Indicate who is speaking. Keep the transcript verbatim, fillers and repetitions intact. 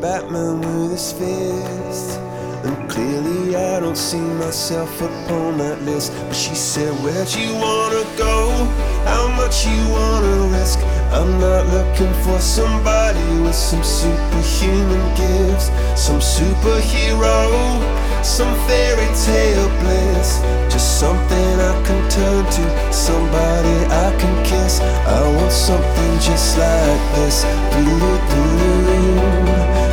Speaker 1: Batman with his fist. And clearly I don't see myself upon that list. But she said, where'd you wanna go? How much you wanna risk? I'm not looking for somebody with some superhuman gifts, some superhero, some fairy tale bliss. Just something I can turn to, somebody I can kiss. I want something just like this. Do-do-do.